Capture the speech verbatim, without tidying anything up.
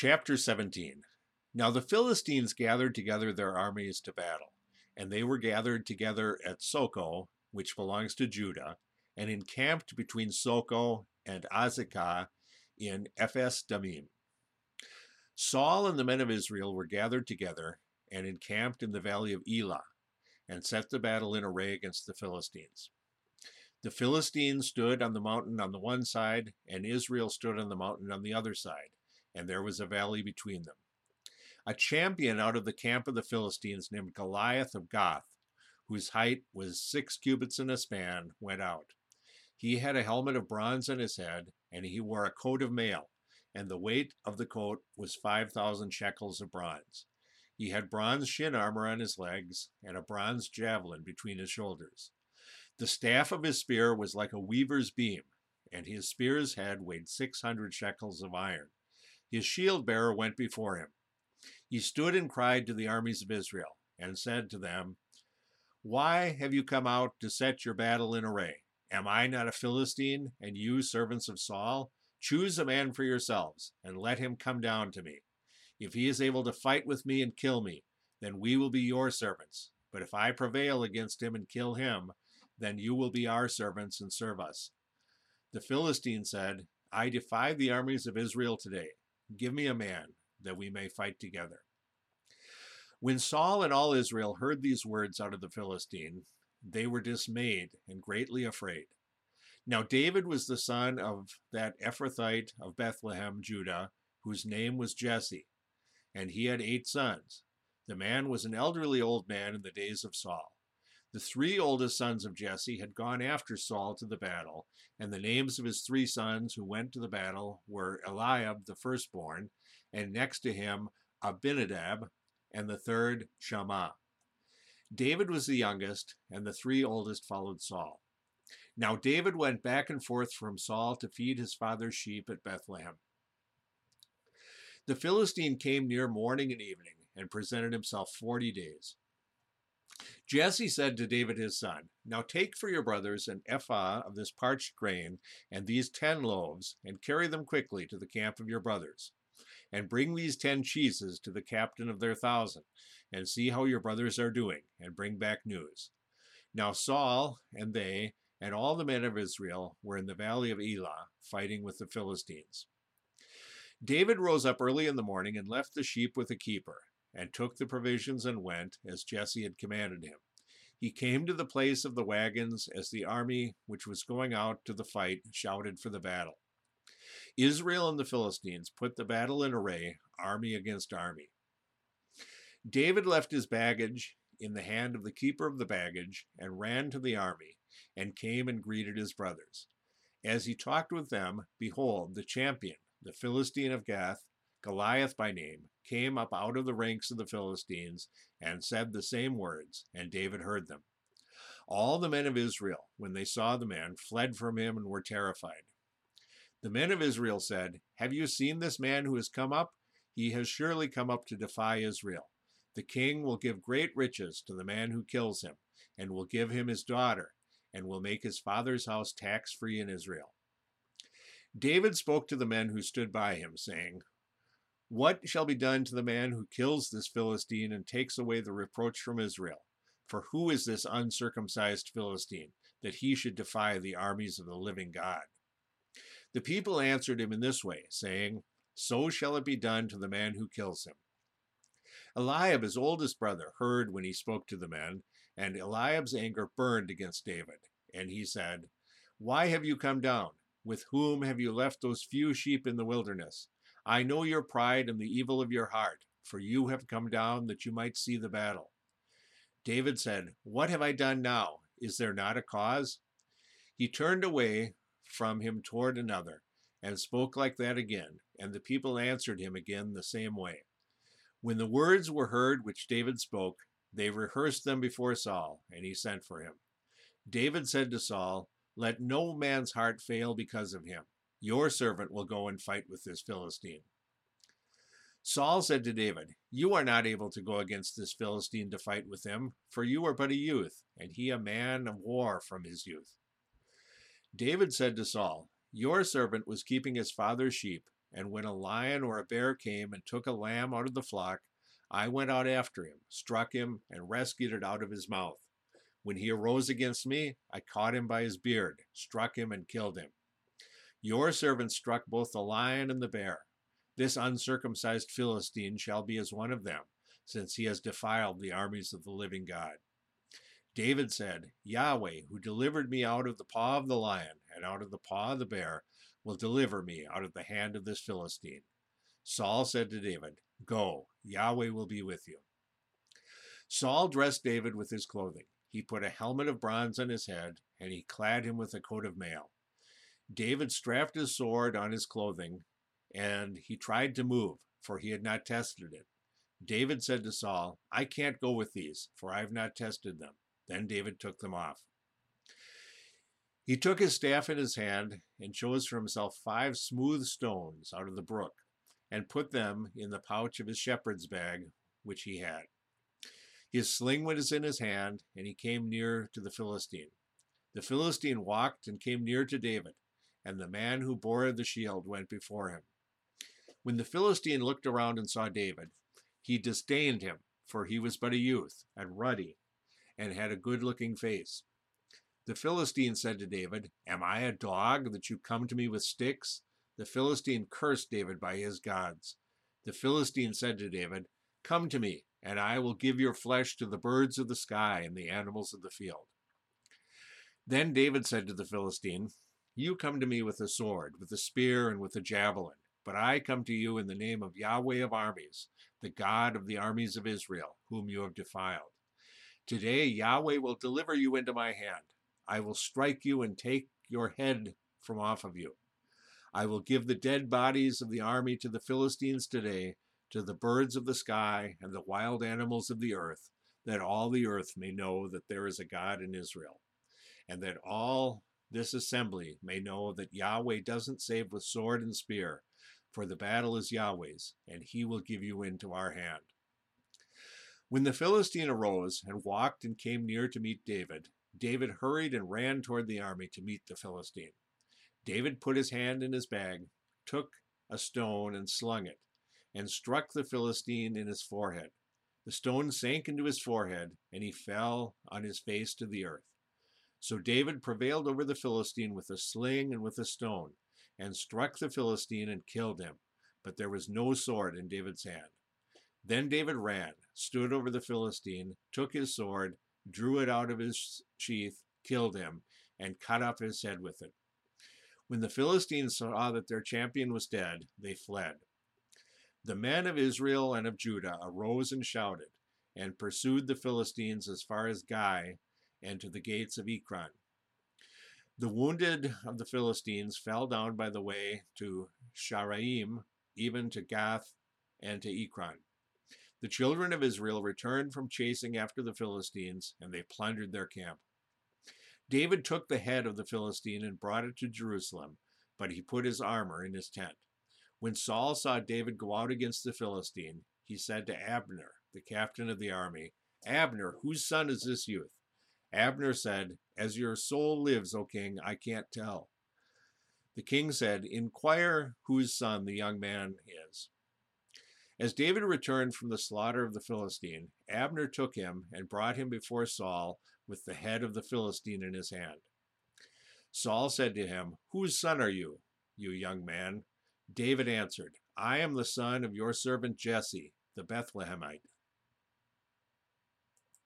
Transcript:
Chapter seventeen. Now the Philistines gathered together their armies to battle, and they were gathered together at Soco, which belongs to Judah, and encamped between Soco and Azekah in Ephes Damim. Saul and the men of Israel were gathered together and encamped in the valley of Elah, and set the battle in array against the Philistines. The Philistines stood on the mountain on the one side, and Israel stood on the mountain on the other side, and there was a valley between them. A champion out of the camp of the Philistines named Goliath of Gath, whose height was six cubits and a span, went out. He had a helmet of bronze on his head, and he wore a coat of mail, and the weight of the coat was five thousand shekels of bronze. He had bronze shin armor on his legs, and a bronze javelin between his shoulders. The staff of his spear was like a weaver's beam, and his spear's head weighed six hundred shekels of iron. His shield bearer went before him. He stood and cried to the armies of Israel, and said to them, "Why have you come out to set your battle in array? Am I not a Philistine, and you servants of Saul? Choose a man for yourselves, and let him come down to me. If he is able to fight with me and kill me, then we will be your servants. But if I prevail against him and kill him, then you will be our servants and serve us." The Philistine said, "I defy the armies of Israel today. Give me a man, that we may fight together." When Saul and all Israel heard these words out of the Philistine, they were dismayed and greatly afraid. Now David was the son of that Ephrathite of Bethlehem, Judah, whose name was Jesse, and he had eight sons. The man was an elderly old man in the days of Saul. The three oldest sons of Jesse had gone after Saul to the battle, and the names of his three sons who went to the battle were Eliab, the firstborn, and next to him Abinadab, and the third Shammah. David was the youngest, and the three oldest followed Saul. Now David went back and forth from Saul to feed his father's sheep at Bethlehem. The Philistine came near morning and evening, and presented himself forty days. Jesse said to David his son, "Now take for your brothers an ephah of this parched grain and these ten loaves, and carry them quickly to the camp of your brothers. And bring these ten cheeses to the captain of their thousand, and see how your brothers are doing, and bring back news." Now Saul and they and all the men of Israel were in the valley of Elah, fighting with the Philistines. David rose up early in the morning and left the sheep with a keeper, and took the provisions and went, as Jesse had commanded him. He came to the place of the wagons as the army which was going out to the fight shouted for the battle. Israel and the Philistines put the battle in array, army against army. David left his baggage in the hand of the keeper of the baggage, and ran to the army, and came and greeted his brothers. As he talked with them, behold, the champion, the Philistine of Gath, Goliath by name, came up out of the ranks of the Philistines, and said the same words, and David heard them. All the men of Israel, when they saw the man, fled from him and were terrified. The men of Israel said, "Have you seen this man who has come up? He has surely come up to defy Israel. The king will give great riches to the man who kills him, and will give him his daughter, and will make his father's house tax-free in Israel." David spoke to the men who stood by him, saying, "What shall be done to the man who kills this Philistine and takes away the reproach from Israel? For who is this uncircumcised Philistine, that he should defy the armies of the living God?" The people answered him in this way, saying, "So shall it be done to the man who kills him." Eliab, his oldest brother, heard when he spoke to the men, and Eliab's anger burned against David. And he said, "Why have you come down? With whom have you left those few sheep in the wilderness? I know your pride and the evil of your heart, for you have come down that you might see the battle." David said, "What have I done now? Is there not a cause?" He turned away from him toward another, and spoke like that again, and the people answered him again the same way. When the words were heard which David spoke, they rehearsed them before Saul, and he sent for him. David said to Saul, "Let no man's heart fail because of him. Your servant will go and fight with this Philistine." Saul said to David, "You are not able to go against this Philistine to fight with him, for you are but a youth, and he a man of war from his youth." David said to Saul, "Your servant was keeping his father's sheep, and when a lion or a bear came and took a lamb out of the flock, I went out after him, struck him, and rescued it out of his mouth. When he arose against me, I caught him by his beard, struck him, and killed him. Your servant struck both the lion and the bear. This uncircumcised Philistine shall be as one of them, since he has defiled the armies of the living God. David said, Yahweh, who delivered me out of the paw of the lion and out of the paw of the bear, will deliver me out of the hand of this Philistine. Saul said to David, Go, Yahweh will be with you. Saul dressed David with his clothing. He put a helmet of bronze on his head, and he clad him with a coat of mail. David strapped his sword on his clothing, and he tried to move, for he had not tested it. David said to Saul, I can't go with these, for I have not tested them. Then David took them off. He took his staff in his hand and chose for himself five smooth stones out of the brook, and put them in the pouch of his shepherd's bag, which he had. His sling was in his hand, and he came near to the Philistine. The Philistine walked and came near to David, and the man who bore the shield went before him. When the Philistine looked around and saw David, he disdained him, for he was but a youth, and ruddy, and had a good-looking face. The Philistine said to David, Am I a dog that you come to me with sticks? The Philistine cursed David by his gods. The Philistine said to David, Come to me, and I will give your flesh to the birds of the sky and the animals of the field. Then David said to the Philistine, You come to me with a sword, with a spear, and with a javelin, but I come to you in the name of Yahweh of armies, the God of the armies of Israel, whom you have defiled. Today Yahweh will deliver you into my hand. I will strike you and take your head from off of you. I will give the dead bodies of the army to the Philistines today, to the birds of the sky and the wild animals of the earth, that all the earth may know that there is a God in Israel, and that all this assembly may know that Yahweh doesn't save with sword and spear, for the battle is Yahweh's, and he will give you into our hand. When the Philistine arose and walked and came near to meet David, David hurried and ran toward the army to meet the Philistine. David put his hand in his bag, took a stone and slung it, and struck the Philistine in his forehead. The stone sank into his forehead, and he fell on his face to the earth. So David prevailed over the Philistine with a sling and with a stone, and struck the Philistine and killed him, but there was no sword in David's hand. Then David ran, stood over the Philistine, took his sword, drew it out of his sheath, killed him, and cut off his head with it. When the Philistines saw that their champion was dead, they fled. The men of Israel and of Judah arose and shouted, and pursued the Philistines as far as Gai and to the gates of Ekron. The wounded of the Philistines fell down by the way to Sharaim, even to Gath and to Ekron. The children of Israel returned from chasing after the Philistines, and they plundered their camp. David took the head of the Philistine and brought it to Jerusalem, but he put his armor in his tent. When Saul saw David go out against the Philistine, he said to Abner, the captain of the army, Abner, whose son is this youth? Abner said, As your soul lives, O king, I can't tell. The king said, Inquire whose son the young man is. As David returned from the slaughter of the Philistine, Abner took him and brought him before Saul with the head of the Philistine in his hand. Saul said to him, Whose son are you, you young man? David answered, I am the son of your servant Jesse, the Bethlehemite.